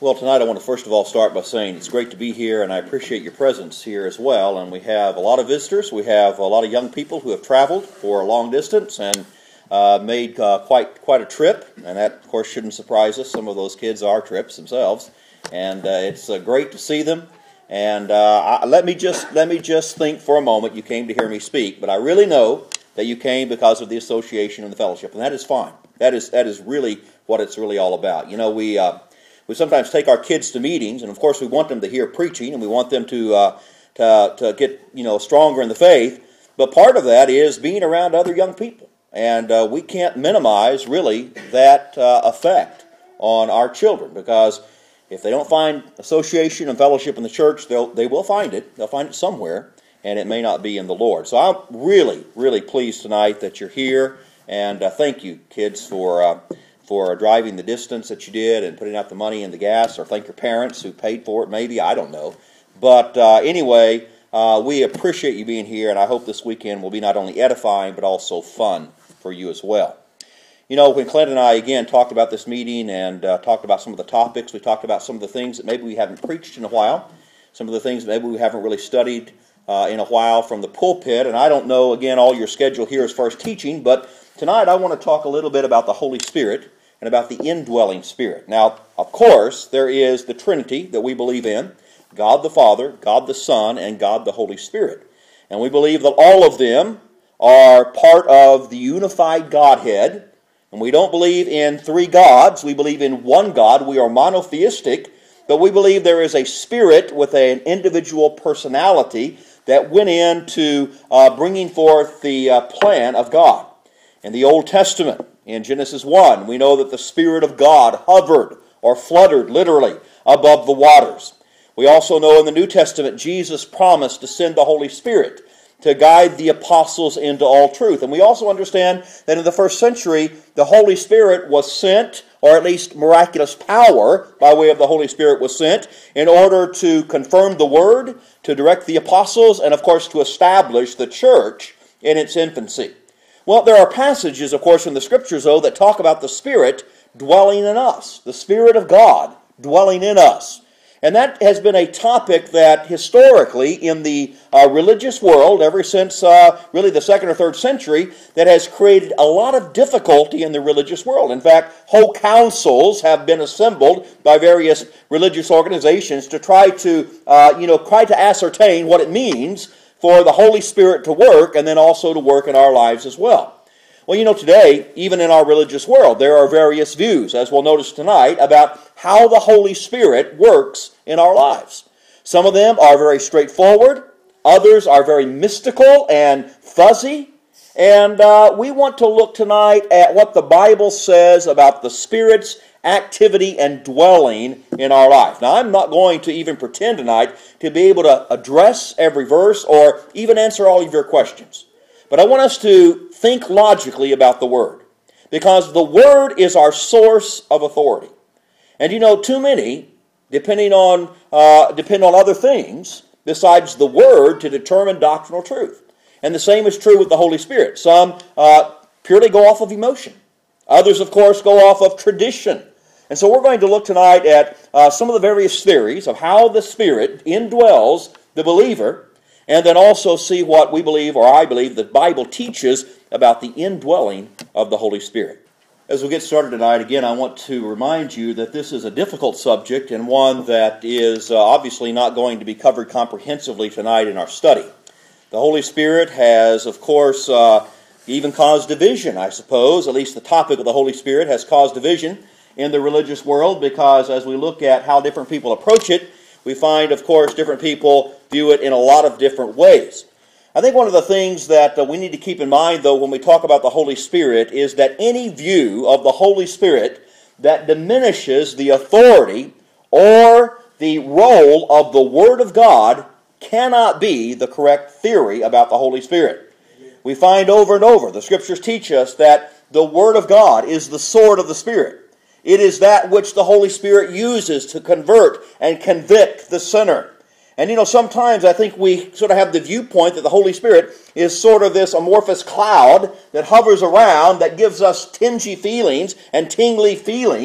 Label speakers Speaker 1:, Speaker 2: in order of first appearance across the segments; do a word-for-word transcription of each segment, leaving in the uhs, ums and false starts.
Speaker 1: Well, tonight I want to first of all start by saying it's great to be here, and I appreciate your presence here as well. And we have a lot of visitors. We have a lot of young people who have traveled for a long distance and uh, made uh, quite quite a trip. And that, of course, shouldn't surprise us. Some of those kids are trips themselves, and uh, it's uh, great to see them. And uh, I, let me just let me just think for a moment. You came to hear me speak, but I really know that you came because of the association and the fellowship, and that is fine. That is that is really what it's really all about. You know, we. Uh, We sometimes take our kids to meetings, and of course we want them to hear preaching, and we want them to uh, to, to get you know stronger in the faith. But part of that is being around other young people, and uh, we can't minimize really that uh, effect on our children, because if they don't find association and fellowship in the church, they'll they will find it. They'll find it somewhere, and it may not be in the Lord. So I'm really really pleased tonight that you're here, and uh, thank you, kids, for. Uh, for driving the distance that you did and putting out the money in the gas, or thank your parents who paid for it, maybe, I don't know. But uh, anyway, uh, we appreciate you being here, and I hope this weekend will be not only edifying, but also fun for you as well. You know, when Clint and I, again, talked about this meeting and uh, talked about some of the topics, we talked about some of the things that maybe we haven't preached in a while, some of the things that maybe we haven't really studied uh, in a while from the pulpit, and I don't know, again, all your schedule here as far as teaching, but tonight I want to talk a little bit about the Holy Spirit and about the indwelling Spirit. Now, of course, there is the Trinity that we believe in, God the Father, God the Son, and God the Holy Spirit. And we believe that all of them are part of the unified Godhead, and we don't believe in three gods, we believe in one God. We are monotheistic, but we believe there is a Spirit with an individual personality that went into uh, bringing forth the uh, plan of God. In the Old Testament, in Genesis one, we know that the Spirit of God hovered or fluttered literally above the waters. We also know in the New Testament Jesus promised to send the Holy Spirit to guide the apostles into all truth. And we also understand that in the first century the Holy Spirit was sent, or at least miraculous power by way of the Holy Spirit was sent, in order to confirm the Word, to direct the apostles, and of course to establish the church in its infancy. Well, there are passages, of course, in the Scriptures, though, that talk about the Spirit dwelling in us, the Spirit of God dwelling in us. And that has been a topic that historically in the uh, religious world, ever since uh, really the second or third century, that has created a lot of difficulty in the religious world. In fact, whole councils have been assembled by various religious organizations to try to, uh, you know, try to ascertain what it means for the Holy Spirit to work, and then also to work in our lives as well. Well, you know, today, even in our religious world, there are various views, as we'll notice tonight, about how the Holy Spirit works in our lives. Some of them are very straightforward. Others are very mystical and fuzzy. And uh, we want to look tonight at what the Bible says about the Spirit's activity and dwelling in our life. Now, I'm not going to even pretend tonight to be able to address every verse or even answer all of your questions. But I want us to think logically about the Word, because the Word is our source of authority. And you know, too many, depending on, uh, depend on other things besides the Word to determine doctrinal truth. And the same is true with the Holy Spirit. Some uh, purely go off of emotion. Others, of course, go off of tradition. And so we're going to look tonight at uh, some of the various theories of how the Spirit indwells the believer, and then also see what we believe, or I believe, the Bible teaches about the indwelling of the Holy Spirit. As we get started tonight, again, I want to remind you that this is a difficult subject and one that is uh, obviously not going to be covered comprehensively tonight in our study. The Holy Spirit has, of course, uh, even caused division, I suppose. At least the topic of the Holy Spirit has caused division in the religious world, because as we look at how different people approach it, we find, of course, different people view it in a lot of different ways. I think one of the things that uh, we need to keep in mind, though, when we talk about the Holy Spirit, is that any view of the Holy Spirit that diminishes the authority or the role of the Word of God cannot be the correct theory about the Holy Spirit. We find over and over, the Scriptures teach us that the Word of God is the sword of the Spirit. It is that which the Holy Spirit uses to convert and convict the sinner. And you know, sometimes I think we sort of have the viewpoint that the Holy Spirit is sort of this amorphous cloud that hovers around, that gives us tingy feelings and tingly feelings,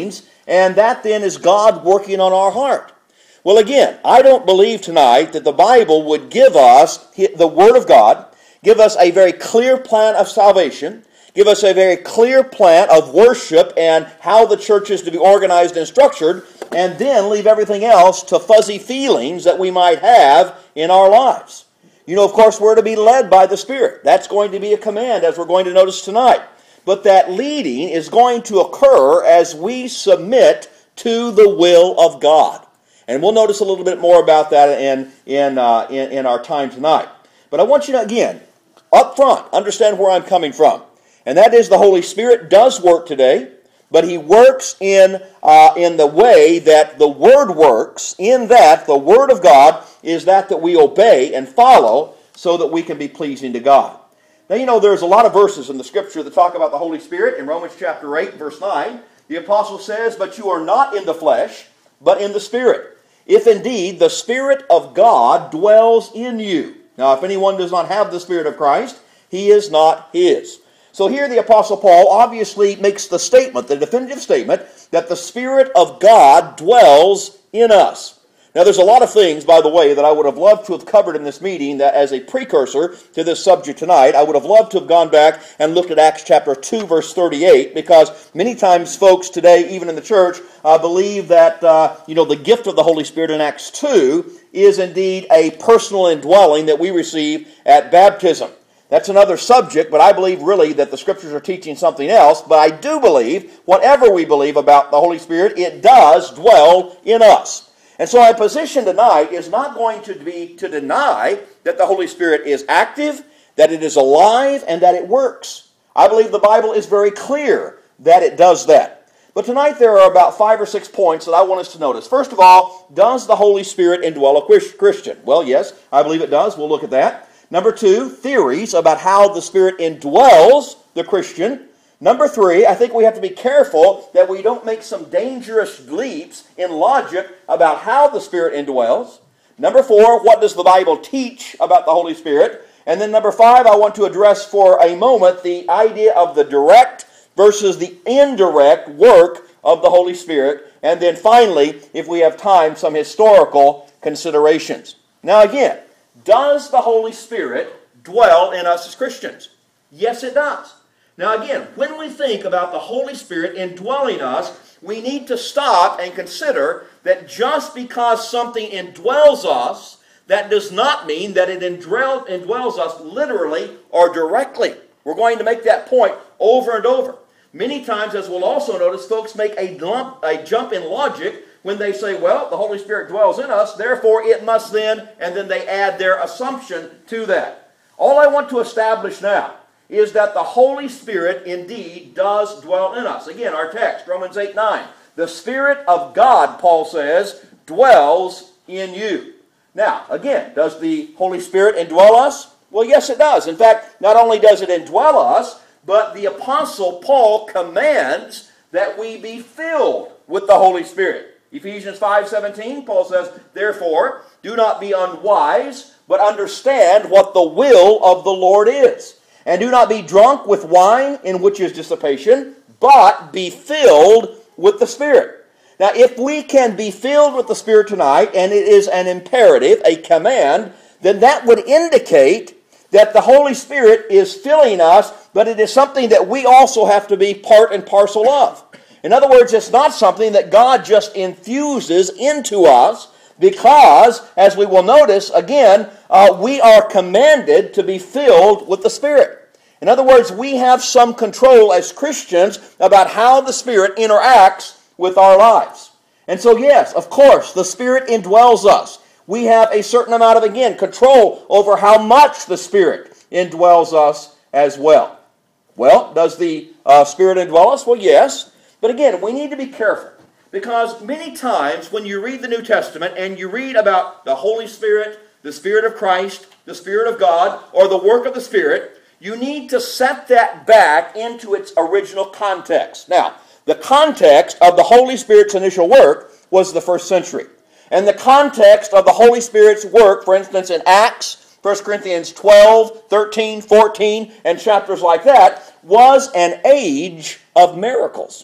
Speaker 1: And that then is God working on our heart. Well, again, I don't believe tonight that the Bible would give us the Word of God, give us a very clear plan of salvation, give us a very clear plan of worship and how the church is to be organized and structured, and then leave everything else to fuzzy feelings that we might have in our lives. You know, of course, we're to be led by the Spirit. That's going to be a command, as we're going to notice tonight. But that leading is going to occur as we submit to the will of God. And we'll notice a little bit more about that in, in, uh, in, in our time tonight. But I want you to, again, up front, understand where I'm coming from. And that is the Holy Spirit does work today, but He works in, uh, in the way that the Word works, in that the Word of God is that that we obey and follow so that we can be pleasing to God. Now, you know, there's a lot of verses in the Scripture that talk about the Holy Spirit. In Romans chapter eight, verse nine, the Apostle says, "But you are not in the flesh, but in the Spirit, if indeed the Spirit of God dwells in you." Now, if anyone does not have the Spirit of Christ, he is not His. So here the Apostle Paul obviously makes the statement, the definitive statement, that the Spirit of God dwells in us. Now, there's a lot of things, by the way, that I would have loved to have covered in this meeting that as a precursor to this subject tonight. I would have loved to have gone back and looked at Acts chapter two, verse thirty-eight, because many times folks today, even in the church, uh, believe that uh, you know the gift of the Holy Spirit in Acts two is indeed a personal indwelling that we receive at baptism. That's another subject, but I believe really that the Scriptures are teaching something else. But I do believe, whatever we believe about the Holy Spirit, it does dwell in us. And so my position tonight is not going to be to deny that the Holy Spirit is active, that it is alive, and that it works. I believe the Bible is very clear that it does that. But tonight there are about five or six points that I want us to notice. First of all, does the Holy Spirit indwell a Christian? Well, yes, I believe it does. We'll look at that. Number two, theories about how the Spirit indwells the Christian. Number three, I think we have to be careful that we don't make some dangerous leaps in logic about how the Spirit indwells. Number four, what does the Bible teach about the Holy Spirit? And then number five, I want to address for a moment the idea of the direct versus the indirect work of the Holy Spirit. And then finally, if we have time, some historical considerations. Now again, does the Holy Spirit dwell in us as Christians? Yes, it does. Now again, when we think about the Holy Spirit indwelling us, we need to stop and consider that just because something indwells us, that does not mean that it indwells us literally or directly. We're going to make that point over and over. Many times, as we'll also notice, folks make a, lump, a jump in logic when they say, well, the Holy Spirit dwells in us, therefore it must then, and then they add their assumption to that. All I want to establish now is that the Holy Spirit indeed does dwell in us. Again, our text, Romans eight nine. The Spirit of God, Paul says, dwells in you. Now, again, does the Holy Spirit indwell us? Well, yes, it does. In fact, not only does it indwell us, but the Apostle Paul commands that we be filled with the Holy Spirit. Ephesians five seventeen, Paul says, therefore, do not be unwise, but understand what the will of the Lord is. And do not be drunk with wine, in which is dissipation, but be filled with the Spirit. Now, if we can be filled with the Spirit tonight, and it is an imperative, a command, then that would indicate that the Holy Spirit is filling us, but it is something that we also have to be part and parcel of. In other words, it's not something that God just infuses into us, because, as we will notice, again, uh, we are commanded to be filled with the Spirit. In other words, we have some control as Christians about how the Spirit interacts with our lives. And so, yes, of course, the Spirit indwells us. We have a certain amount of, again, control over how much the Spirit indwells us as well. Well, does the uh, Spirit indwell us? Well, yes. But again, we need to be careful. Because many times when you read the New Testament and you read about the Holy Spirit, the Spirit of Christ, the Spirit of God, or the work of the Spirit, you need to set that back into its original context. Now, the context of the Holy Spirit's initial work was the first century. And the context of the Holy Spirit's work, for instance, in Acts, First Corinthians twelve, thirteen, fourteen, and chapters like that, was an age of miracles.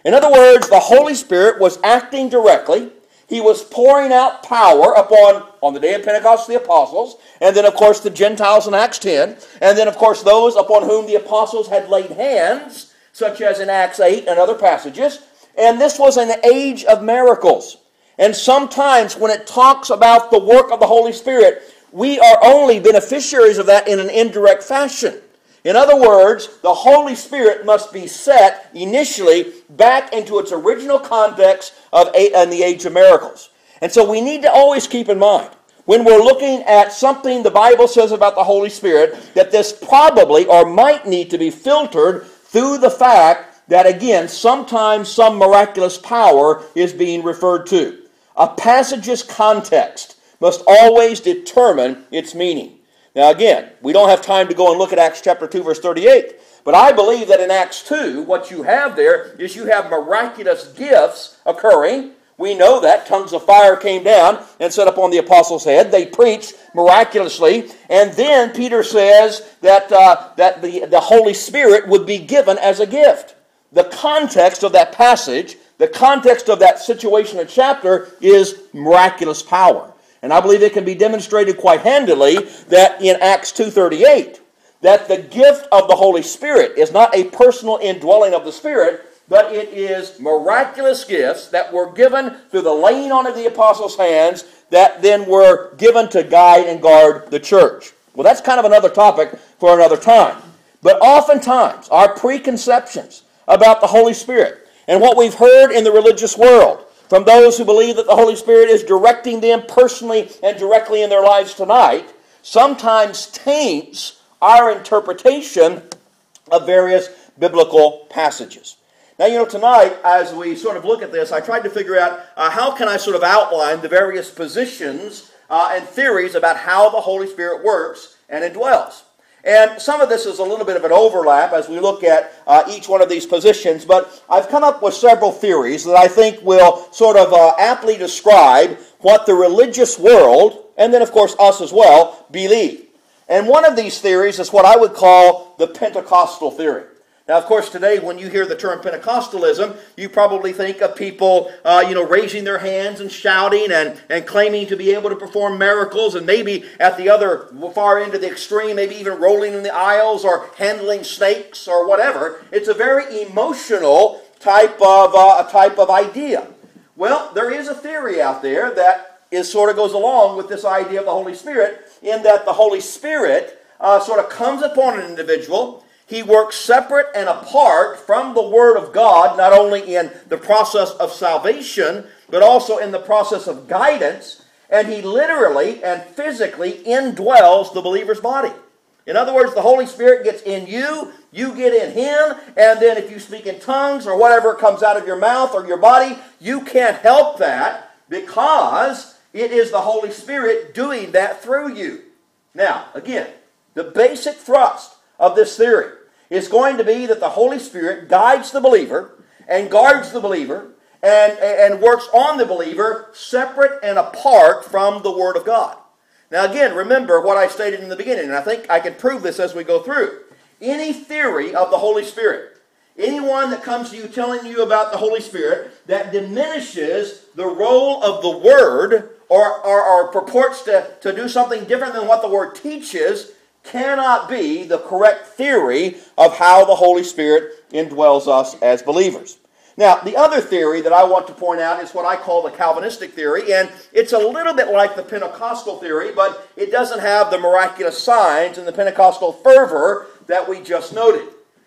Speaker 1: In other words, the Holy Spirit was acting directly. He was pouring out power upon, on the day of Pentecost, the apostles, and then, of course, the Gentiles in Acts ten, and then, of course, those upon whom the apostles had laid hands, such as in Acts eight and other passages. And this was an age of miracles. And sometimes when it talks about the work of the Holy Spirit, we are only beneficiaries of that in an indirect fashion. In other words, the Holy Spirit must be set initially back into its original context of in the age of miracles. And so we need to always keep in mind, when we're looking at something the Bible says about the Holy Spirit, that this probably or might need to be filtered through the fact that, again, sometimes some miraculous power is being referred to. A passage's context must always determine its meaning. Now again, we don't have time to go and look at Acts chapter two, verse thirty-eight, but I believe that in Acts two, what you have there is you have miraculous gifts occurring. We know that. Tongues of fire came down and set upon the apostles' head. They preached miraculously. And then Peter says that, uh, that the, the Holy Spirit would be given as a gift. The context of that passage, the context of that situation and chapter is miraculous power. And I believe it can be demonstrated quite handily that in Acts two thirty-eight, that the gift of the Holy Spirit is not a personal indwelling of the Spirit, but it is miraculous gifts that were given through the laying on of the apostles' hands that then were given to guide and guard the church. Well, that's kind of another topic for another time. But oftentimes, our preconceptions about the Holy Spirit and what we've heard in the religious world from those who believe that the Holy Spirit is directing them personally and directly in their lives tonight, sometimes taints our interpretation of various biblical passages. Now, you know, tonight, as we sort of look at this, I tried to figure out uh, how can I sort of outline the various positions uh, and theories about how the Holy Spirit works and indwells. And some of this is a little bit of an overlap as we look at uh, each one of these positions, but I've come up with several theories that I think will sort of uh, aptly describe what the religious world, and then of course us as well, believe. And one of these theories is what I would call the Pentecostal theory. Now, of course, today when you hear the term Pentecostalism, you probably think of people, uh, you know, raising their hands and shouting and, and claiming to be able to perform miracles, and maybe at the other far end of the extreme, maybe even rolling in the aisles or handling snakes or whatever. It's a very emotional type of uh, a type of idea. Well, there is a theory out there that is sort of goes along with this idea of the Holy Spirit, in that the Holy Spirit uh, sort of comes upon an individual. He works separate and apart from the Word of God, not only in the process of salvation, but also in the process of guidance, and he literally and physically indwells the believer's body. In other words, the Holy Spirit gets in you, you get in him, and then if you speak in tongues or whatever comes out of your mouth or your body, you can't help that because it is the Holy Spirit doing that through you. Now, again, the basic thrust of this theory is going to be that the Holy Spirit guides the believer and guards the believer and, and works on the believer separate and apart from the Word of God. Now again, remember what I stated in the beginning, and I think I can prove this as we go through. Any theory of the Holy Spirit, anyone that comes to you telling you about the Holy Spirit that diminishes the role of the Word or, or, or purports to, to do something different than what the Word teaches cannot be the correct theory of how the Holy Spirit indwells us as believers. Now, the other theory that I want to point out is what I call the Calvinistic theory, and it's a little bit like the Pentecostal theory, but it doesn't have the miraculous signs and the Pentecostal fervor that we just noted.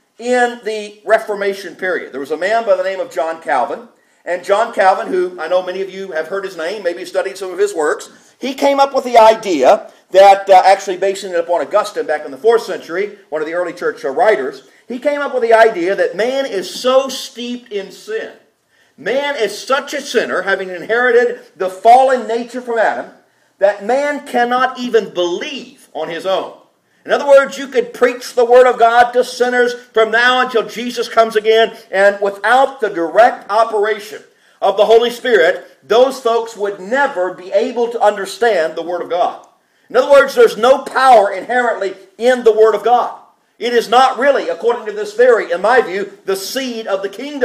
Speaker 1: In the Reformation period, there was a man by the name of John Calvin, and John Calvin, who I know many of you have heard his name, maybe studied some of his works, he came up with the idea that, uh, actually basing it upon Augustine back in the fourth century, one of the early church uh, writers, he came up with the idea that man is so steeped in sin. Man is such a sinner, having inherited the fallen nature from Adam, that man cannot even believe on his own. In other words, you could preach the Word of God to sinners from now until Jesus comes again, and without the direct operation of the Holy Spirit, those folks would never be able to understand the Word of God. In other words, there's no power inherently in the Word of God. It is not really, according to this theory, in my view, the seed of the kingdom.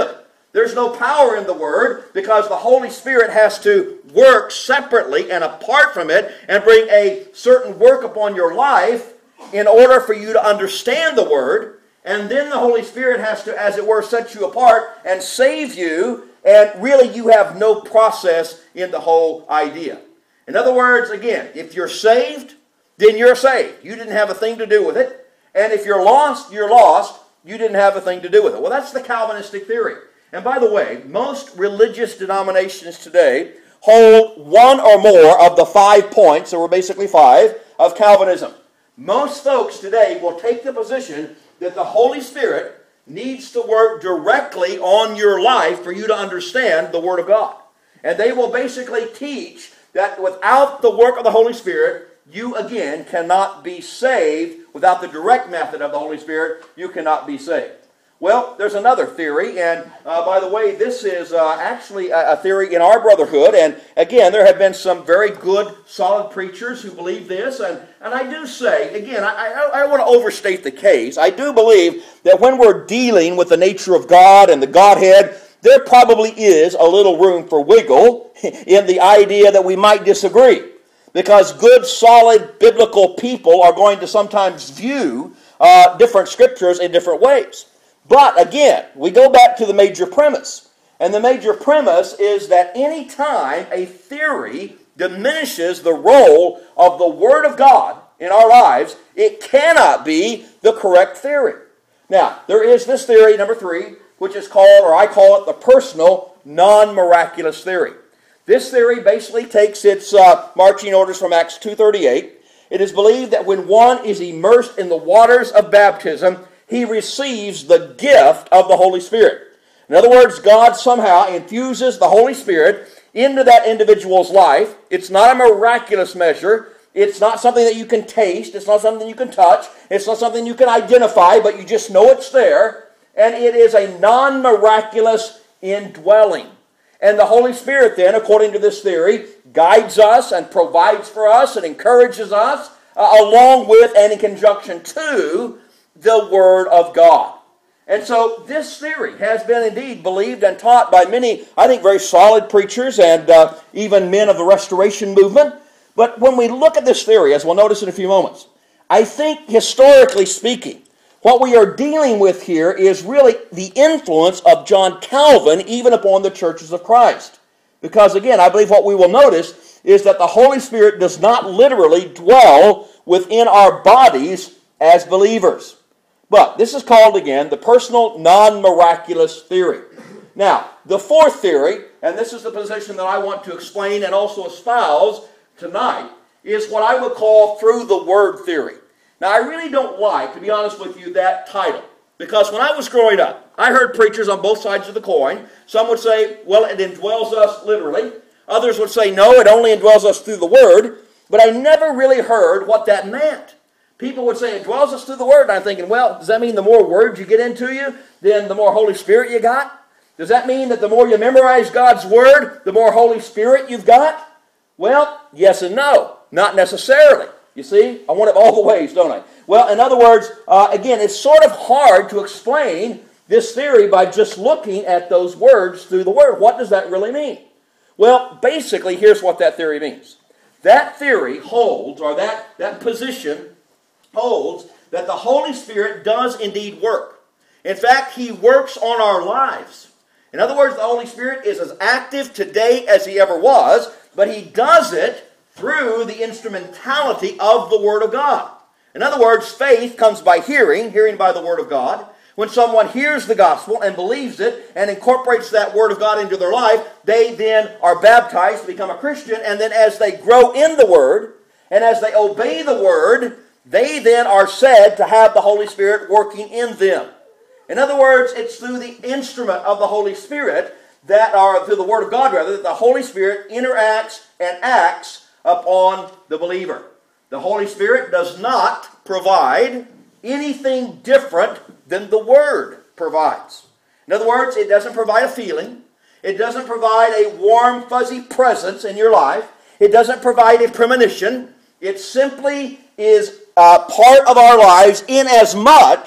Speaker 1: There's no power in the Word because the Holy Spirit has to work separately and apart from it and bring a certain work upon your life in order for you to understand the Word. And then the Holy Spirit has to, as it were, set you apart and save you. And really you have no process in the whole idea. In other words, again, if you're saved, then you're saved. You didn't have a thing to do with it. And if you're lost, you're lost. You didn't have a thing to do with it. Well, that's the Calvinistic theory. And by the way, most religious denominations today hold one or more of the five points, there were basically five, of Calvinism. Most folks today will take the position that the Holy Spirit needs to work directly on your life for you to understand the Word of God. And they will basically teach that without the work of the Holy Spirit, you again cannot be saved. Without the direct method of the Holy Spirit, you cannot be saved. Well, there's another theory, and uh, by the way, this is uh, actually a, a theory in our brotherhood, and again, there have been some very good, solid preachers who believe this, and, and I do say, again, I, I, I don't want to overstate the case. I do believe that when we're dealing with the nature of God and the Godhead, there probably is a little room for wiggle in the idea that we might disagree, because good, solid, biblical people are going to sometimes view uh, different scriptures in different ways. But again, we go back to the major premise. And the major premise is that any time a theory diminishes the role of the Word of God in our lives, it cannot be the correct theory. Now, there is this theory, number three, which is called, or I call it, the personal non-miraculous theory. This theory basically takes its uh, marching orders from Acts two thirty-eight. It is believed that when one is immersed in the waters of baptism, he receives the gift of the Holy Spirit. In other words, God somehow infuses the Holy Spirit into that individual's life. It's not a miraculous measure. It's not something that you can taste. It's not something you can touch. It's not something you can identify, but you just know it's there. And it is a non-miraculous indwelling. And the Holy Spirit then, according to this theory, guides us and provides for us and encourages us, uh, along with and in conjunction to the Word of God. And so this theory has been indeed believed and taught by many, I think, very solid preachers and uh, even men of the Restoration movement. But when we look at this theory, as we'll notice in a few moments, I think historically speaking, what we are dealing with here is really the influence of John Calvin even upon the churches of Christ. Because again, I believe what we will notice is that the Holy Spirit does not literally dwell within our bodies as believers. But this is called, again, the personal non-miraculous theory. Now, the fourth theory, and this is the position that I want to explain and also espouse tonight, is what I would call through the Word theory. Now, I really don't like, to be honest with you, that title. Because when I was growing up, I heard preachers on both sides of the coin. Some would say, well, it indwells us literally. Others would say, no, it only indwells us through the Word. But I never really heard what that meant. People would say it dwells us through the Word. And I'm thinking, well, does that mean the more words you get into you, then the more Holy Spirit you got? Does that mean that the more you memorize God's Word, the more Holy Spirit you've got? Well, yes and no. Not necessarily. You see? I want it all the ways, don't I? Well, in other words, uh, again, it's sort of hard to explain this theory by just looking at those words through the Word. What does that really mean? Well, basically, here's what that theory means. That theory holds, or that, that position holds, that the Holy Spirit does indeed work. In fact, He works on our lives. In other words, the Holy Spirit is as active today as He ever was, but He does it through the instrumentality of the Word of God. In other words, faith comes by hearing, hearing by the Word of God. When someone hears the gospel and believes it and incorporates that Word of God into their life, they then are baptized to become a Christian, and then as they grow in the Word, and as they obey the Word, they then are said to have the Holy Spirit working in them. In other words, it's through the instrument of the Holy Spirit that are, through the Word of God rather, that the Holy Spirit interacts and acts upon the believer. The Holy Spirit does not provide anything different than the Word provides. In other words, it doesn't provide a feeling. It doesn't provide a warm, fuzzy presence in your life. It doesn't provide a premonition. It simply is uh, part of our lives in as much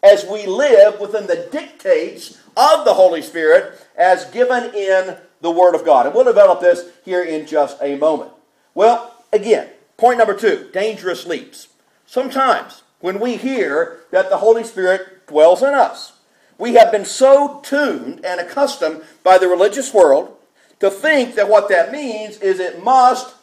Speaker 1: as we live within the dictates of the Holy Spirit as given in the Word of God. And we'll develop this here in just a moment. Well, again, point number two, dangerous leaps. Sometimes when we hear that the Holy Spirit dwells in us, we have been so tuned and accustomed by the religious world to think that what that means is it must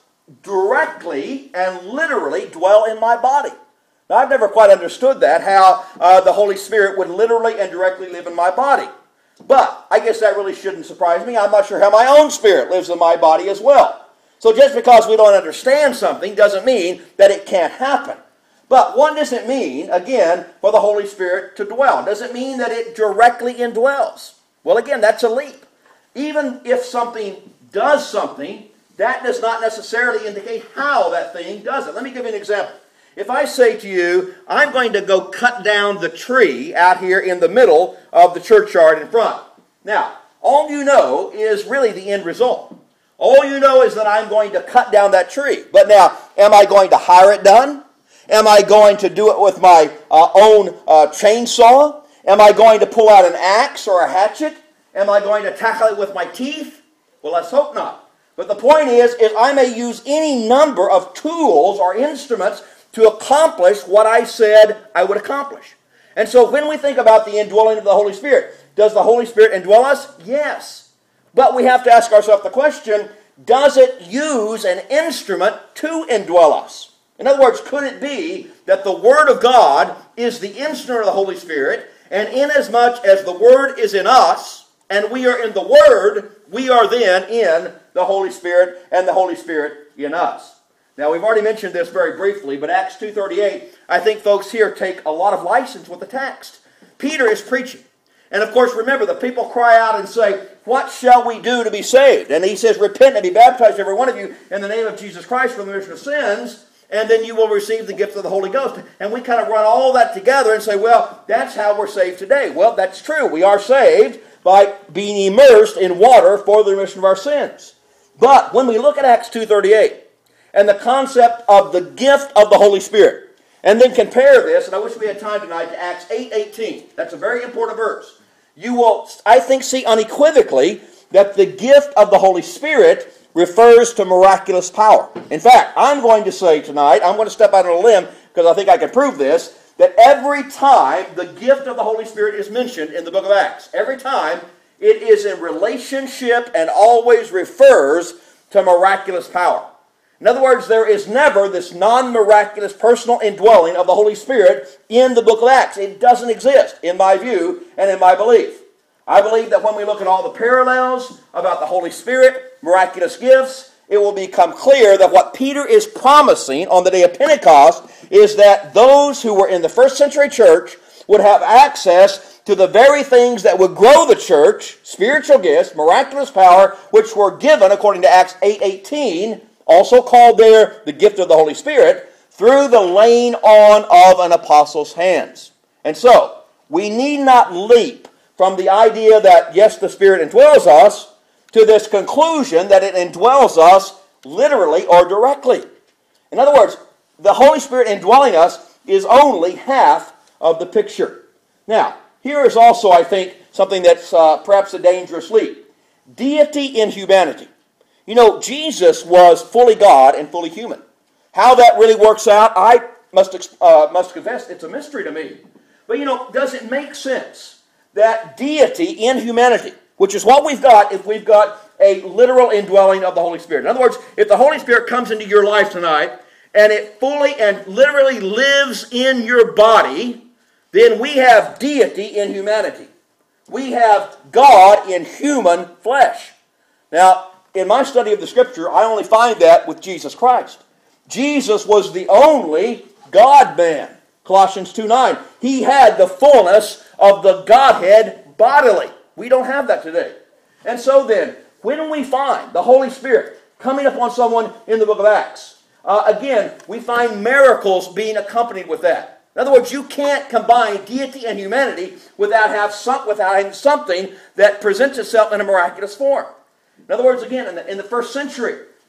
Speaker 1: directly and literally dwell in my body. Now, I've never quite understood that, how uh, the Holy Spirit would literally and directly live in my body. But I guess that really shouldn't surprise me. I'm not sure how my own spirit lives in my body as well. So just because we don't understand something doesn't mean that it can't happen. But what does it mean, again, for the Holy Spirit to dwell? Does it mean that it directly indwells? Well, again, that's a leap. Even if something does something, that does not necessarily indicate how that thing does it. Let me give you an example. If I say to you, I'm going to go cut down the tree out here in the middle of the churchyard in front. Now, all you know is really the end result. All you know is that I'm going to cut down that tree. But now, am I going to hire it done? Am I going to do it with my uh, own uh, chainsaw? Am I going to pull out an axe or a hatchet? Am I going to tackle it with my teeth? Well, let's hope not. But the point is, is I may use any number of tools or instruments to accomplish what I said I would accomplish. And so when we think about the indwelling of the Holy Spirit, does the Holy Spirit indwell us? Yes. But we have to ask ourselves the question, does it use an instrument to indwell us? In other words, could it be that the Word of God is the instrument of the Holy Spirit, and inasmuch as the Word is in us, and we are in the Word, we are then in the Holy Spirit, and the Holy Spirit in us? Now, we've already mentioned this very briefly, but Acts two thirty-eight, I think folks here take a lot of license with the text. Peter is preaching. And of course, remember, the people cry out and say, what shall we do to be saved? And he says, repent and be baptized, every one of you, in the name of Jesus Christ for the remission of sins, and then you will receive the gift of the Holy Ghost. And we kind of run all that together and say, well, that's how we're saved today. Well, that's true. We are saved by being immersed in water for the remission of our sins. But when we look at Acts two thirty-eight, and the concept of the gift of the Holy Spirit, and then compare this, and I wish we had time tonight, to Acts eight eighteen. That's a very important verse. You will, I think, see unequivocally that the gift of the Holy Spirit refers to miraculous power. In fact, I'm going to say tonight, I'm going to step out on a limb, because I think I can prove this, that every time the gift of the Holy Spirit is mentioned in the book of Acts, every time it is in relationship and always refers to miraculous power. In other words, there is never this non-miraculous personal indwelling of the Holy Spirit in the book of Acts. It doesn't exist, in my view and in my belief. I believe that when we look at all the parallels about the Holy Spirit, miraculous gifts, it will become clear that what Peter is promising on the day of Pentecost is that those who were in the first century church would have access to the very things that would grow the church, spiritual gifts, miraculous power, which were given, according to Acts eight eighteen, also called there the gift of the Holy Spirit, through the laying on of an apostle's hands. And so, we need not leap from the idea that, yes, the Spirit indwells us, to this conclusion that it indwells us literally or directly. In other words, the Holy Spirit indwelling us is only half of the picture. Now, here is also, I think, something that's uh, perhaps a dangerous leap. Deity in humanity. You know, Jesus was fully God and fully human. How that really works out, I must, uh, must confess, it's a mystery to me. But, you know, does it make sense that deity in humanity, which is what we've got if we've got a literal indwelling of the Holy Spirit. In other words, if the Holy Spirit comes into your life tonight, and it fully and literally lives in your body, then we have deity in humanity. We have God in human flesh. Now, in my study of the Scripture, I only find that with Jesus Christ. Jesus was the only God-man. Colossians two nine. He had the fullness of the Godhead bodily. We don't have that today. And so then, when we find the Holy Spirit coming upon someone in the book of Acts, uh, again, we find miracles being accompanied with that. In other words, you can't combine deity and humanity without, have some, without having something that presents itself in a miraculous form. In other words, again, in the, in the first century,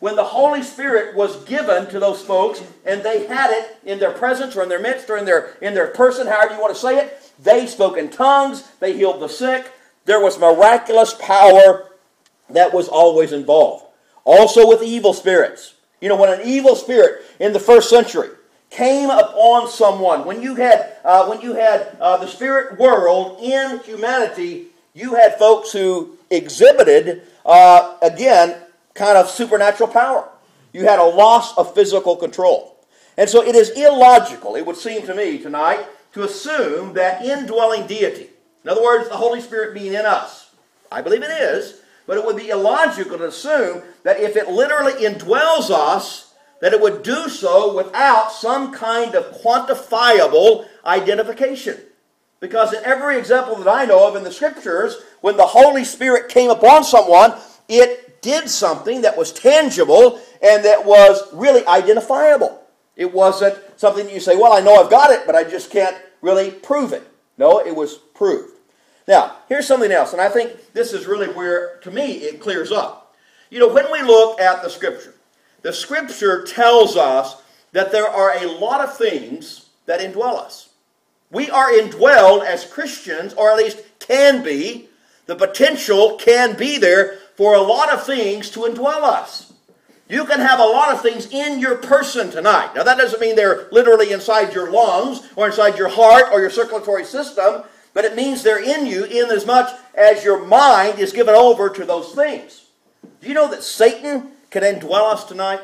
Speaker 1: when the Holy Spirit was given to those folks and they had it in their presence or in their midst or in their, in their person, however you want to say it, they spoke in tongues, they healed the sick. There was miraculous power that was always involved. Also with evil spirits. You know, when an evil spirit in the first century came upon someone, when you had uh, when you had uh, the spirit world in humanity, you had folks who exhibited, uh, again, kind of supernatural power. You had a loss of physical control. And so it is illogical, it would seem to me tonight, to assume that indwelling deity, in other words, the Holy Spirit being in us, I believe it is, but it would be illogical to assume that if it literally indwells us, that it would do so without some kind of quantifiable identification. Because in every example that I know of in the Scriptures, when the Holy Spirit came upon someone, it did something that was tangible and that was really identifiable. It wasn't something you say, well, I know I've got it, but I just can't really prove it. No, it was proved. Now, here's something else, and I think this is really where, to me, it clears up. You know, when we look at the Scripture, the Scripture tells us that there are a lot of things that indwell us. We are indwelled as Christians, or at least can be. The potential can be there for a lot of things to indwell us. You can have a lot of things in your person tonight. Now, that doesn't mean they're literally inside your lungs, or inside your heart, or your circulatory system, but it means they're in you in as much as your mind is given over to those things. Do you know that Satan can indwell us tonight?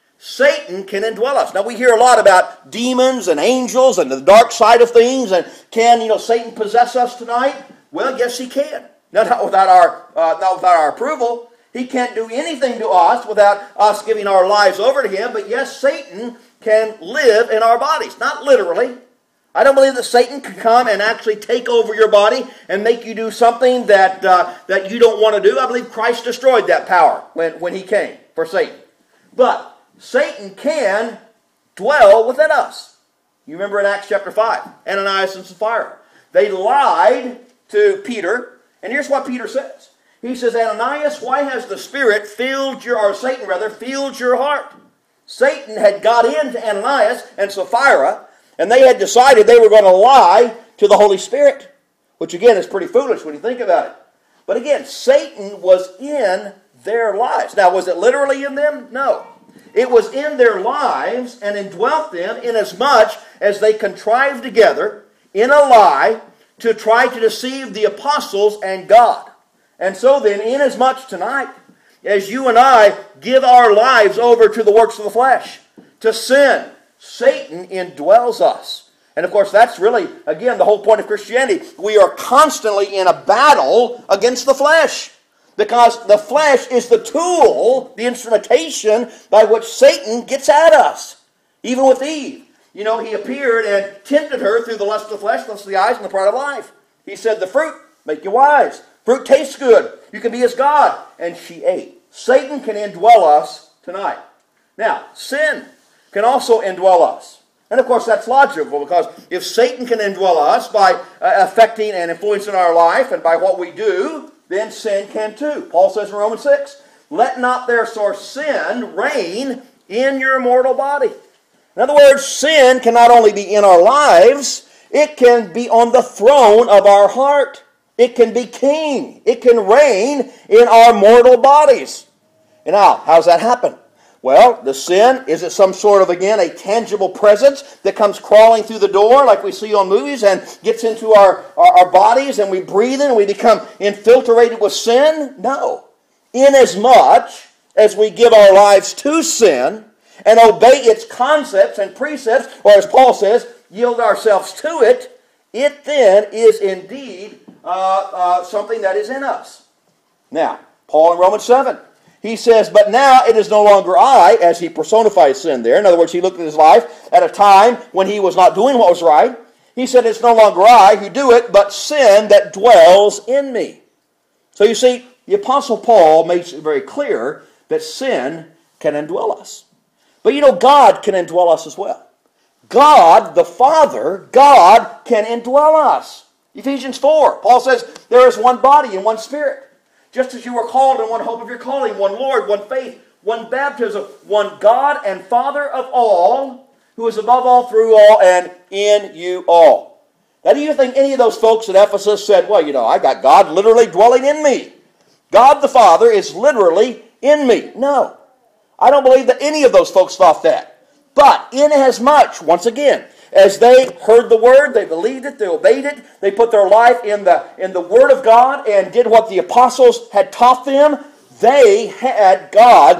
Speaker 1: Satan can indwell us. Now, we hear a lot about demons and angels and the dark side of things, and can, you know, Satan possess us tonight? Well, yes, he can. No, not without our, uh, not without our approval. He can't do anything to us without us giving our lives over to him, but yes, Satan can live in our bodies. Not literally. I don't believe that Satan can come and actually take over your body and make you do something that, uh, that you don't want to do. I believe Christ destroyed that power when, when he came for Satan. But Satan can dwell within us. You remember in Acts chapter five, Ananias and Sapphira. They lied to Peter, and here's what Peter says. He says, Ananias, why has the Spirit filled your, or Satan rather, filled your heart? Satan had got into Ananias and Sapphira, and they had decided they were going to lie to the Holy Spirit, which again is pretty foolish when you think about it. But again, Satan was in their lives. Now, was it literally in them? No. It was in their lives and indwelt them inasmuch as they contrived together in a lie to try to deceive the apostles and God. And so then, inasmuch tonight, as you and I give our lives over to the works of the flesh, to sin, Satan indwells us. And of course, that's really, again, the whole point of Christianity. We are constantly in a battle against the flesh. Because the flesh is the tool, the instrumentation by which Satan gets at us. Even with Eve. You know, he appeared and tempted her through the lust of the flesh, lust of the eyes, and the pride of life. He said, the fruit make you wise. Fruit tastes good. You can be as God. And she ate. Satan can indwell us tonight. Now, sin can also indwell us. And of course, that's logical, because if Satan can indwell us by uh, affecting and influencing our life and by what we do, then sin can too. Paul says in Romans six, let not therefore sin reign in your mortal body. In other words, sin can not only be in our lives, it can be on the throne of our heart. It can be king. It can reign in our mortal bodies. And now, how does that happen? Well, the sin, is it some sort of, again, a tangible presence that comes crawling through the door like we see on movies and gets into our, our, our bodies and we breathe in and we become infiltrated with sin? No. Inasmuch as we give our lives to sin and obey its concepts and precepts, or as Paul says, yield ourselves to it, it then is indeed uh, uh, something that is in us. Now, Paul in Romans seven, he says, but now it is no longer I, as he personifies sin there. In other words, he looked at his life at a time when he was not doing what was right. He said, it's no longer I who do it, but sin that dwells in me. So you see, the Apostle Paul makes it very clear that sin can indwell us. But you know, God can indwell us as well. God, the Father, God can indwell us. Ephesians four, Paul says, there is one body and one Spirit. Just as you were called in one hope of your calling, one Lord, one faith, one baptism, one God and Father of all, who is above all, through all, and in you all. Now, do you think any of those folks at Ephesus said, well, you know, I got God literally dwelling in me? God the Father is literally in me. No. I don't believe that any of those folks thought that. But inasmuch, once again, as they heard the Word, they believed it, they obeyed it, they put their life in the, in the Word of God and did what the apostles had taught them, they had God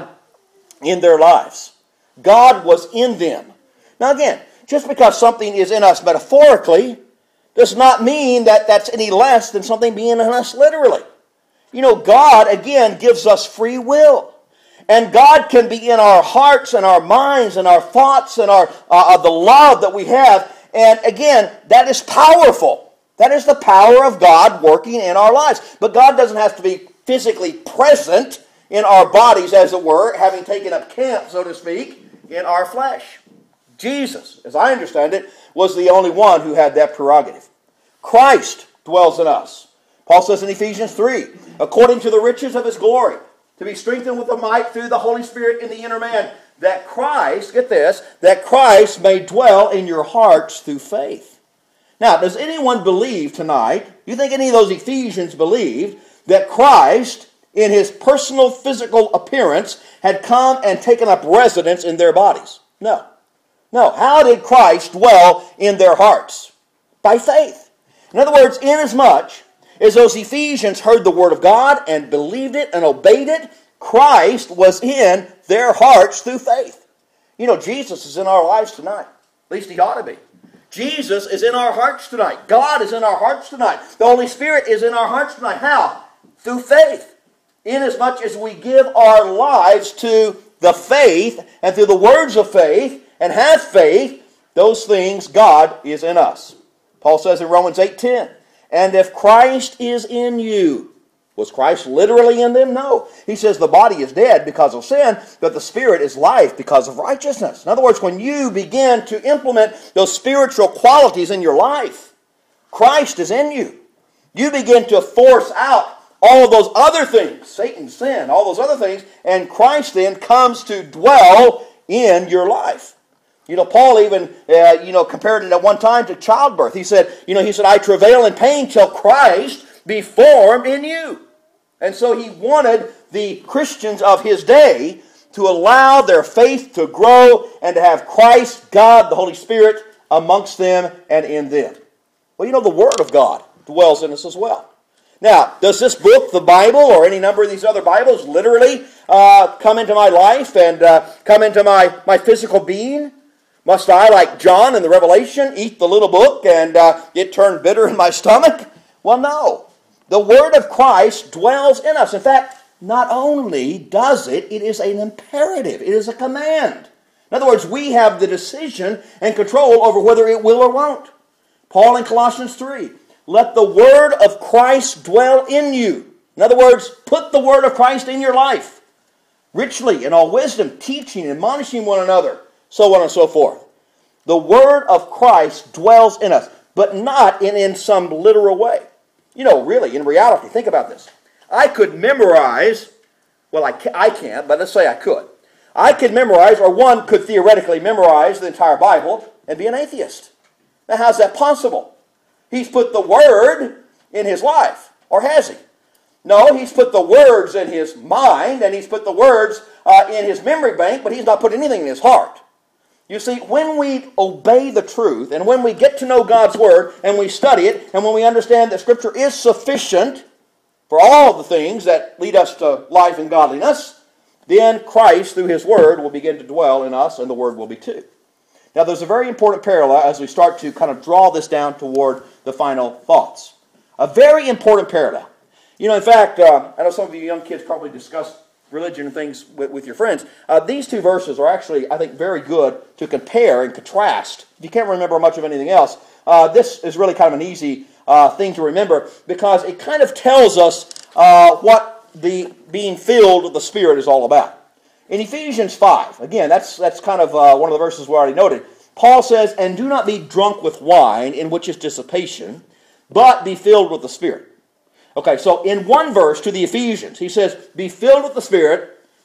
Speaker 1: in their lives. God was in them. Now again, just because something is in us metaphorically does not mean that that's any less than something being in us literally. You know, God, again, gives us free will. And God can be in our hearts and our minds and our thoughts and our uh, the love that we have. And again, that is powerful. That is the power of God working in our lives. But God doesn't have to be physically present in our bodies, as it were, having taken up camp, so to speak, in our flesh. Jesus, as I understand it, was the only one who had that prerogative. Christ dwells in us. Paul says in Ephesians three, according to the riches of His glory, to be strengthened with the might through the Holy Spirit in the inner man, that Christ, get this, that Christ may dwell in your hearts through faith. Now, does anyone believe tonight, do you think any of those Ephesians believed that Christ, in His personal physical appearance, had come and taken up residence in their bodies? No. No. How did Christ dwell in their hearts? By faith. In other words, inasmuch as those Ephesians heard the Word of God and believed it and obeyed it, Christ was in their hearts through faith. You know, Jesus is in our lives tonight. At least He ought to be. Jesus is in our hearts tonight. God is in our hearts tonight. The Holy Spirit is in our hearts tonight. How? Through faith. Inasmuch as we give our lives to the faith and through the words of faith and have faith, those things, God is in us. Paul says in Romans eight ten, and if Christ is in you, was Christ literally in them? No. He says the body is dead because of sin, but the spirit is life because of righteousness. In other words, when you begin to implement those spiritual qualities in your life, Christ is in you. You begin to force out all of those other things, Satan's sin, all those other things, and Christ then comes to dwell in your life. You know, Paul even, uh, you know, compared it at one time to childbirth. He said, you know, he said, I travail in pain till Christ be formed in you. And so he wanted the Christians of his day to allow their faith to grow and to have Christ, God, the Holy Spirit amongst them and in them. Well, you know, the Word of God dwells in us as well. Now, does this book, the Bible, or any number of these other Bibles, literally uh, come into my life and uh, come into my, my physical being? Must I, like John in the Revelation, eat the little book and uh, it turn bitter in my stomach? Well, no. The Word of Christ dwells in us. In fact, not only does it, it is an imperative. It is a command. In other words, we have the decision and control over whether it will or won't. Paul in Colossians three, let the Word of Christ dwell in you. In other words, put the Word of Christ in your life, richly in all wisdom, teaching, admonishing one another, so on and so forth. The Word of Christ dwells in us, but not in, in some literal way. You know, really, in reality, think about this. I could memorize, well, I can't, I can't, but let's say I could. I could memorize, or one could theoretically memorize the entire Bible and be an atheist. Now, how's that possible? He's put the Word in his life, or has he? No, he's put the words in his mind, and he's put the words uh, in his memory bank, but he's not put anything in his heart. You see, when we obey the truth, and when we get to know God's Word, and we study it, and when we understand that Scripture is sufficient for all the things that lead us to life and godliness, then Christ, through His Word, will begin to dwell in us, and the Word will be too. Now, there's a very important parallel as we start to kind of draw this down toward the final thoughts. A very important parallel. You know, in fact, uh, I know some of you young kids probably discuss religion and things with, with your friends. Uh, these two verses are actually, I think, very good to compare and contrast. If you can't remember much of anything else, uh, this is really kind of an easy uh, thing to remember because it kind of tells us uh, what the being filled with the Spirit is all about. In Ephesians five, again, that's, that's kind of uh, one of the verses we already noted, Paul says, and do not be drunk with wine, in which is dissipation, but be filled with the Spirit. Okay, so in one verse to the Ephesians, he says, be filled with the Spirit,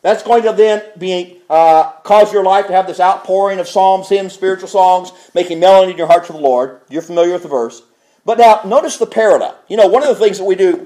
Speaker 1: That's going to then be uh, cause your life to have this outpouring of psalms, hymns, spiritual songs, making melody in your heart to the Lord. You're familiar with the verse. But now, notice the parallel. You know, one of the things that we do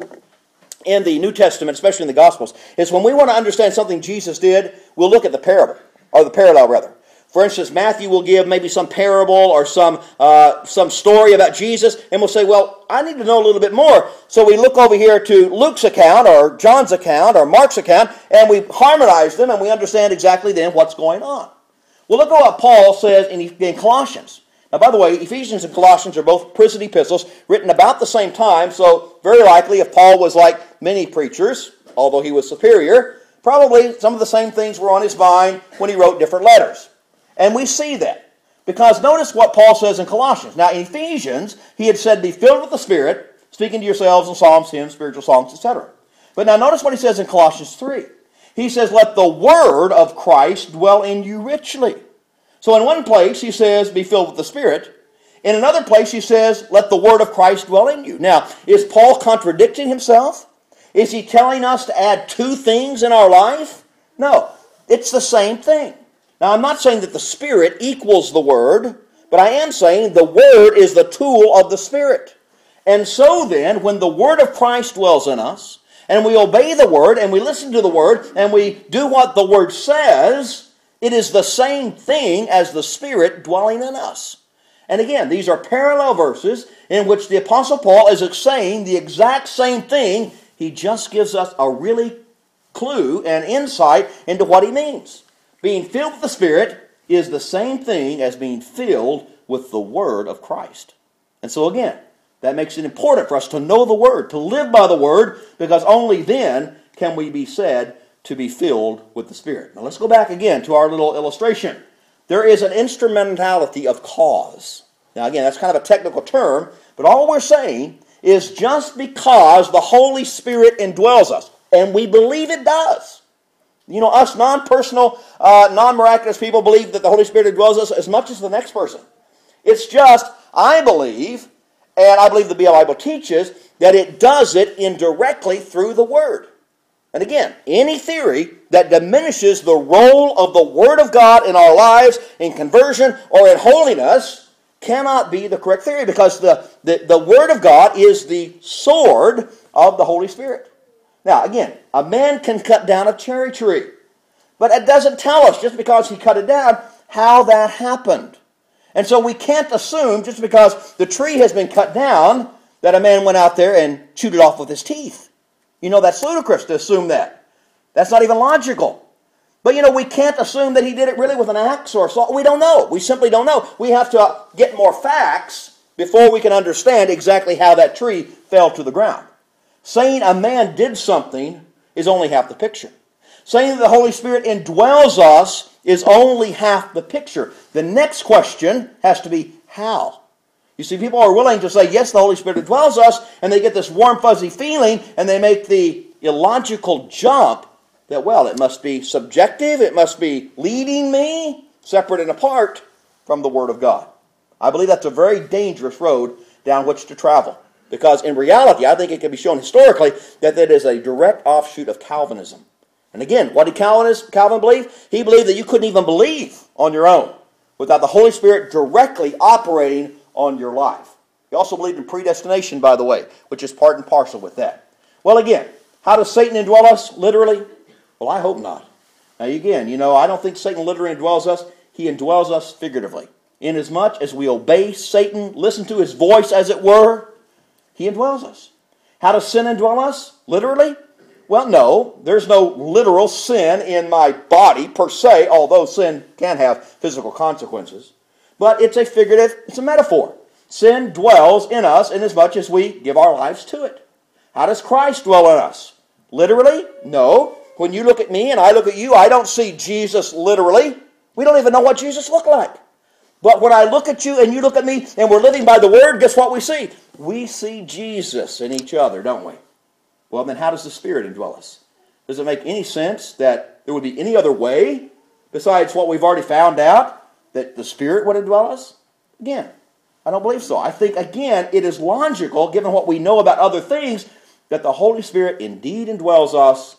Speaker 1: in the New Testament, especially in the Gospels, is when we want to understand something Jesus did, we'll look at the parable, or the parallel rather. For instance, Matthew will give maybe some parable or some uh, some story about Jesus, and we'll say, well, I need to know a little bit more. So we look over here to Luke's account, or John's account, or Mark's account, and we harmonize them, and we understand exactly then what's going on. Well, look at what Paul says in, in Colossians. Now, by the way, Ephesians and Colossians are both prison epistles written about the same time, so very likely if Paul was like many preachers, although he was superior, probably some of the same things were on his mind when he wrote different letters. And we see that. Because notice what Paul says in Colossians. Now, in Ephesians, he had said, be filled with the Spirit, speaking to yourselves in psalms, hymns, spiritual songs, et cetera. But now notice what he says in Colossians three. He says, let the word of Christ dwell in you richly. So in one place, he says, be filled with the Spirit. In another place, he says, let the word of Christ dwell in you. Now, is Paul contradicting himself? Is he telling us to add two things in our life? No, it's the same thing. Now, I'm not saying that the Spirit equals the Word, but I am saying the Word is the tool of the Spirit. And so then, when the Word of Christ dwells in us, and we obey the Word, and we listen to the Word, and we do what the Word says, it is the same thing as the Spirit dwelling in us. And again, these are parallel verses in which the Apostle Paul is saying the exact same thing. He just gives us a really clue and insight into what he means. Being filled with the Spirit is the same thing as being filled with the Word of Christ. And so again, that makes it important for us to know the Word, to live by the Word, because only then can we be said to be filled with the Spirit. Now let's go back again to our little illustration. There is an instrumentality of cause. Now again, that's kind of a technical term, but all we're saying is just because the Holy Spirit indwells us, and we believe it does. You know, us non-personal, uh, non-miraculous people believe that the Holy Spirit indwells us as much as the next person. It's just, I believe, and I believe the Bible teaches, that it does it indirectly through the Word. And again, any theory that diminishes the role of the Word of God in our lives, in conversion or in holiness, cannot be the correct theory, because the, the, the Word of God is the sword of the Holy Spirit. Now, again, a man can cut down a cherry tree, but it doesn't tell us, just because he cut it down, how that happened. And so we can't assume, just because the tree has been cut down, that a man went out there and chewed it off with his teeth. You know, that's ludicrous to assume that. That's not even logical. But, you know, we can't assume that he did it really with an axe or a saw. We don't know. We simply don't know. We have to get more facts before we can understand exactly how that tree fell to the ground. Saying a man did something is only half the picture. Saying that the Holy Spirit indwells us is only half the picture. The next question has to be how. You see, people are willing to say, yes, the Holy Spirit indwells us, and they get this warm, fuzzy feeling, and they make the illogical jump that, well, it must be subjective, it must be leading me, separate and apart from the Word of God. I believe that's a very dangerous road down which to travel. Because in reality, I think it can be shown historically that that is a direct offshoot of Calvinism. And again, what did Calvinist, Calvin believe? He believed that you couldn't even believe on your own without the Holy Spirit directly operating on your life. He also believed in predestination, by the way, which is part and parcel with that. Well, again, how does Satan indwell us literally? Well, I hope not. Now, again, you know, I don't think Satan literally indwells us. He indwells us figuratively. Inasmuch as we obey Satan, listen to his voice, as it were, he indwells us. How does sin indwell us? Literally? Well, no. There's no literal sin in my body per se, although sin can have physical consequences. But it's a figurative, it's a metaphor. Sin dwells in us inasmuch as we give our lives to it. How does Christ dwell in us? Literally? No. When you look at me and I look at you, I don't see Jesus literally. We don't even know what Jesus looked like. But when I look at you and you look at me and we're living by the Word, guess what we see? We see Jesus in each other, don't we? Well, then how does the Spirit indwell us? Does it make any sense that there would be any other way besides what we've already found out, that the Spirit would indwell us? Again, I don't believe so. I think, again, it is logical, given what we know about other things, that the Holy Spirit indeed indwells us,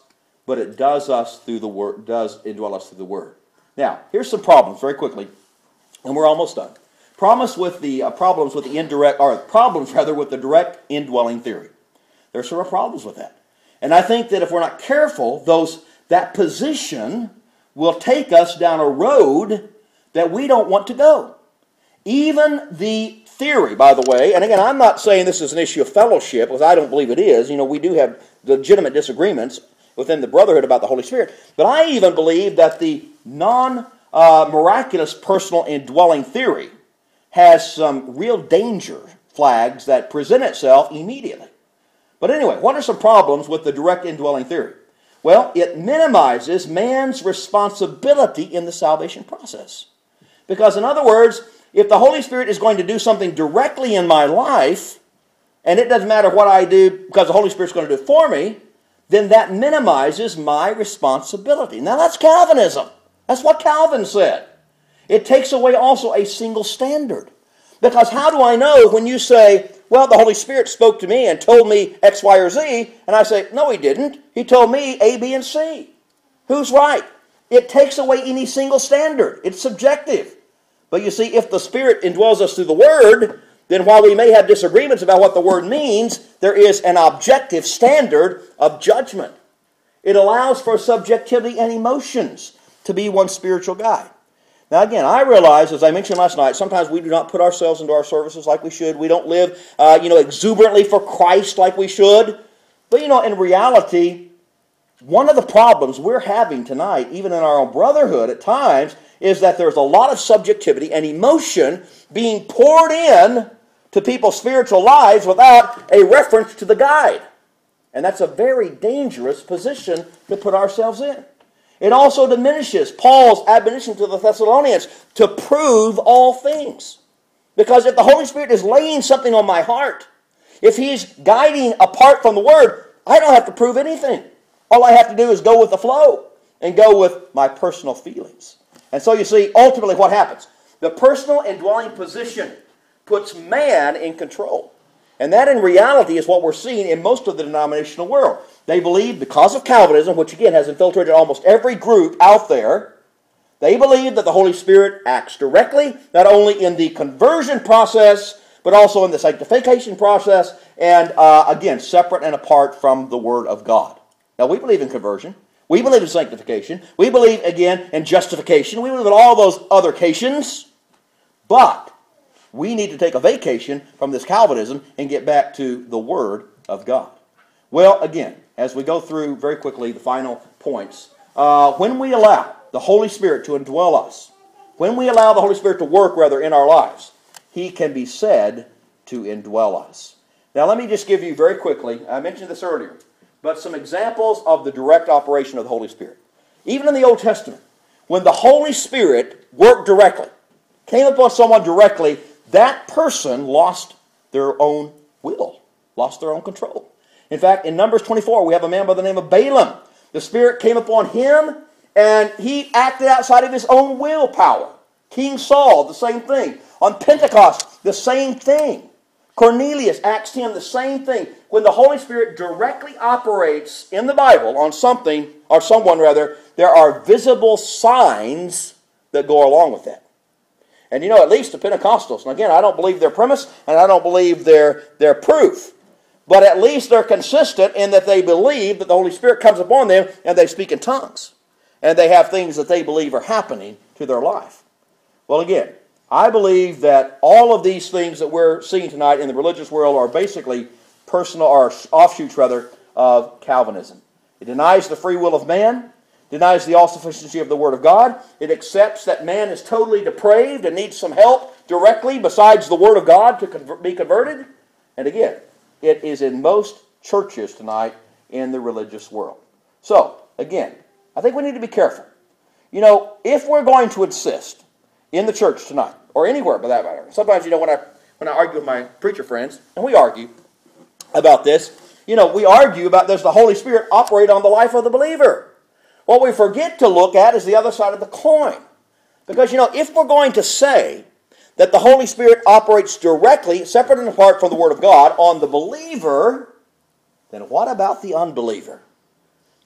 Speaker 1: but it does us through the word, does indwell us through the Word. Now, here's some problems very quickly, and we're almost done. Problems with the uh, problems with the indirect, or problems rather with the direct indwelling theory. There's some problems with that, and I think that if we're not careful, those that position will take us down a road that we don't want to go. Even the theory, by the way, and again, I'm not saying this is an issue of fellowship, because I don't believe it is. You know, we do have legitimate disagreements within the brotherhood about the Holy Spirit. But I even believe that the non-miraculous uh, personal indwelling theory has some real danger flags that present itself immediately. But anyway, what are some problems with the direct indwelling theory? Well, it minimizes man's responsibility in the salvation process. Because in other words, if the Holy Spirit is going to do something directly in my life, and it doesn't matter what I do because the Holy Spirit's going to do it for me, then that minimizes my responsibility. Now that's Calvinism. That's what Calvin said. It takes away also a single standard. Because how do I know when you say, well, the Holy Spirit spoke to me and told me X, Y, or Z, and I say, no, He didn't. He told me A, B, and C. Who's right? It takes away any single standard. It's subjective. But you see, if the Spirit indwells us through the Word, then while we may have disagreements about what the Word means, there is an objective standard of judgment. It allows for subjectivity and emotions to be one's spiritual guide. Now again, I realize, as I mentioned last night, sometimes we do not put ourselves into our services like we should. We don't live, uh, you know, exuberantly for Christ like we should. But you know, in reality, one of the problems we're having tonight, even in our own brotherhood at times, is that there's a lot of subjectivity and emotion being poured in to people's spiritual lives without a reference to the guide. And that's a very dangerous position to put ourselves in. It also diminishes Paul's admonition to the Thessalonians to prove all things. Because if the Holy Spirit is laying something on my heart, if He's guiding apart from the Word, I don't have to prove anything. All I have to do is go with the flow and go with my personal feelings. And so you see, ultimately what happens? The personal indwelling position puts man in control. And that in reality is what we're seeing in most of the denominational world. They believe, because of Calvinism, which again has infiltrated almost every group out there, they believe that the Holy Spirit acts directly, not only in the conversion process, but also in the sanctification process, and uh, again, separate and apart from the Word of God. Now we believe in conversion. We believe in sanctification. We believe, again, in justification. We believe in all those other cations. But we need to take a vacation from this Calvinism and get back to the Word of God. Well, again, as we go through very quickly the final points, uh, when we allow the Holy Spirit to indwell us, when we allow the Holy Spirit to work, rather, in our lives, He can be said to indwell us. Now, let me just give you very quickly, I mentioned this earlier, but some examples of the direct operation of the Holy Spirit. Even in the Old Testament, when the Holy Spirit worked directly, came upon someone directly, that person lost their own will, lost their own control. In fact, in Numbers twenty-four, we have a man by the name of Balaam. The Spirit came upon him, and he acted outside of his own willpower. King Saul, the same thing. On Pentecost, the same thing. Cornelius, Acts ten, the same thing. When the Holy Spirit directly operates in the Bible on something, or someone rather, there are visible signs that go along with that. And you know, at least the Pentecostals, and again, I don't believe their premise, and I don't believe their, their proof, but at least they're consistent in that they believe that the Holy Spirit comes upon them and they speak in tongues. And they have things that they believe are happening to their life. Well, again, I believe that all of these things that we're seeing tonight in the religious world are basically personal, or offshoots rather, of Calvinism. It denies the free will of man, denies the all-sufficiency of the Word of God. It accepts that man is totally depraved and needs some help directly besides the Word of God to convert, be converted. And again, it is in most churches tonight in the religious world. So, again, I think we need to be careful. You know, if we're going to insist in the church tonight, or anywhere for that matter, sometimes, you know, when I, when I argue with my preacher friends, and we argue about this, you know, we argue about does the Holy Spirit operate on the life of the believer? What we forget to look at is the other side of the coin. Because, you know, if we're going to say that the Holy Spirit operates directly, separate and apart from the Word of God, on the believer, then what about the unbeliever?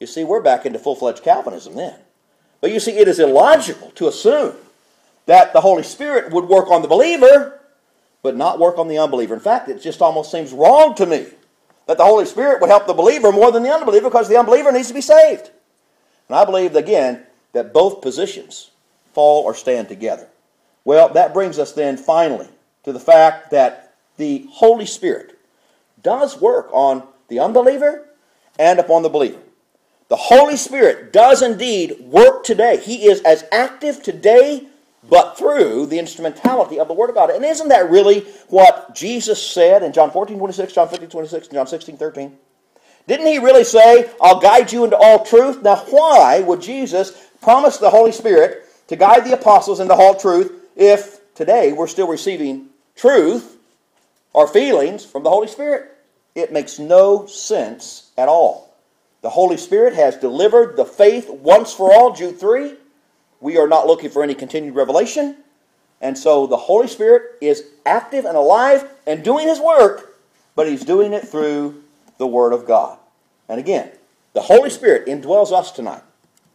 Speaker 1: You see, we're back into full-fledged Calvinism then. But you see, it is illogical to assume that the Holy Spirit would work on the believer, but not work on the unbeliever. In fact, it just almost seems wrong to me that the Holy Spirit would help the believer more than the unbeliever, because the unbeliever needs to be saved. And I believe, again, that both positions fall or stand together. Well, that brings us then finally to the fact that the Holy Spirit does work on the unbeliever and upon the believer. The Holy Spirit does indeed work today. He is as active today, but through the instrumentality of the Word of God. And isn't that really what Jesus said in John fourteen twenty-six, John fifteen twenty-six, and John sixteen thirteen? Didn't he really say, I'll guide you into all truth? Now, why would Jesus promise the Holy Spirit to guide the apostles into all truth if today we're still receiving truth or feelings from the Holy Spirit? It makes no sense at all. The Holy Spirit has delivered the faith once for all, Jude three. We are not looking for any continued revelation. And so the Holy Spirit is active and alive and doing His work, but He's doing it through the Word of God. And again, the Holy Spirit indwells us tonight.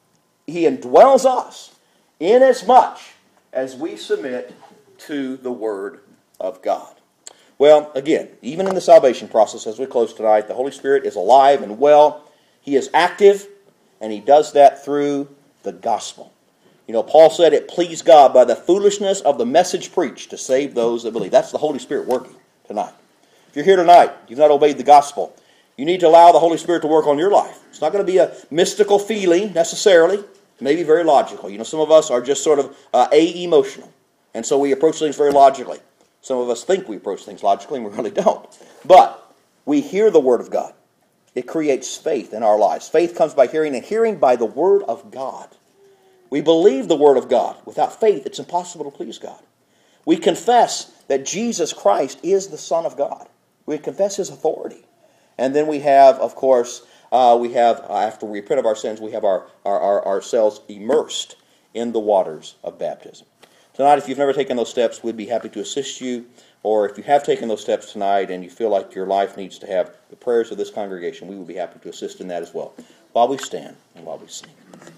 Speaker 1: He indwells us inasmuch as we submit to the Word of God. Well, again, even in the salvation process as we close tonight, the Holy Spirit is alive and well. He is active, and He does that through the gospel. You know, Paul said it pleased God by the foolishness of the message preached to save those that believe. That's the Holy Spirit working tonight. If you're here tonight, you've not obeyed the gospel, you need to allow the Holy Spirit to work on your life. It's not going to be a mystical feeling necessarily. It may be very logical. You know, some of us are just sort of uh, a-emotional, and so we approach things very logically. Some of us think we approach things logically, and we really don't. But we hear the Word of God. It creates faith in our lives. Faith comes by hearing, and hearing by the Word of God. We believe the Word of God. Without faith, it's impossible to please God. We confess that Jesus Christ is the Son of God. We confess His authority. And then we have, of course, uh, we have, uh, after we repent of our sins, we have our, our, our ourselves immersed in the waters of baptism. Tonight, if you've never taken those steps, we'd be happy to assist you. Or if you have taken those steps tonight and you feel like your life needs to have the prayers of this congregation, we would be happy to assist in that as well. While we stand and while we sing.